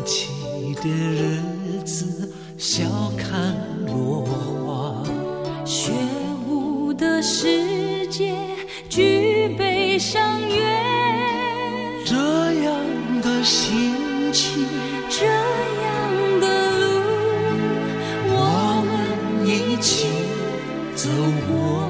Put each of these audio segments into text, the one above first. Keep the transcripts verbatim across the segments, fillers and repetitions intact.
起的日子，笑看落花。 雪舞的世界，举杯相约。 这样的心情， 这样的路，我们一起走过。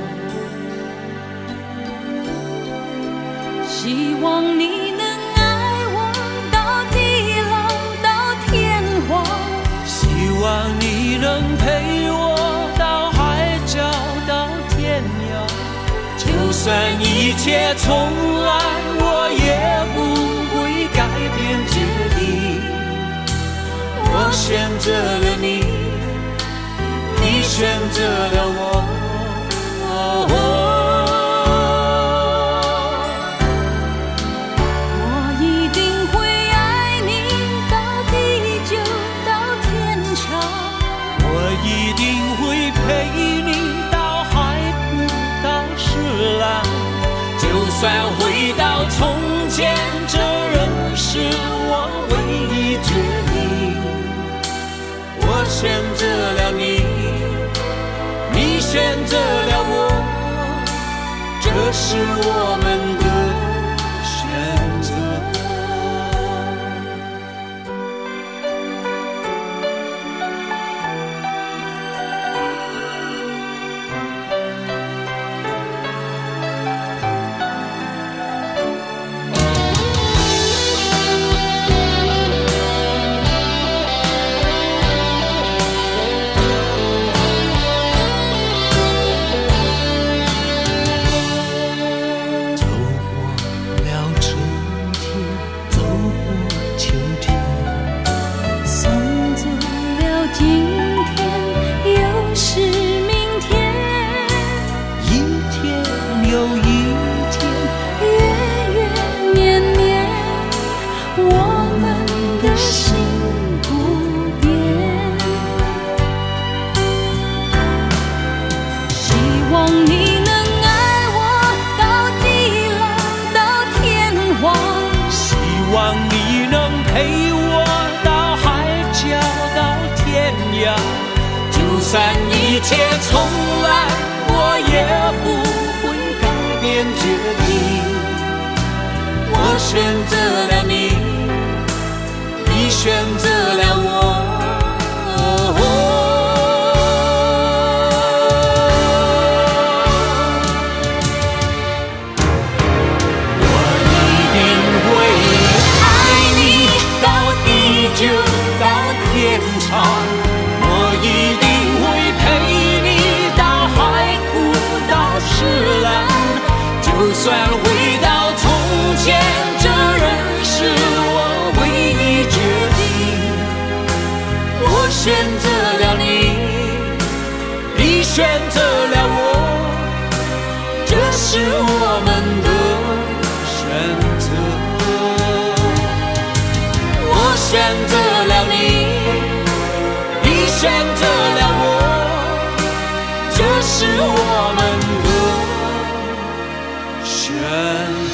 希望你能爱我到地老到天荒， 希望你能陪我到海角到天涯。就算一切重来，我也不会改变决定。我选择了你，你选择了我。哦哦一定会陪你到海枯到石烂，就算回到从前，这仍是我唯一决定。我选择了你，你选择了我，这是我们的选择。就算一切重来，我也不会改变决定。我选择了你，你选择了我。我一定会爱你到地久到天长。我一定会陪你到海枯到石烂，就算回到从前，这仍是我唯一决定。我选择了你，你选择了我，这是我们的选择。我选择了你，你选择了我，这是我们的选择。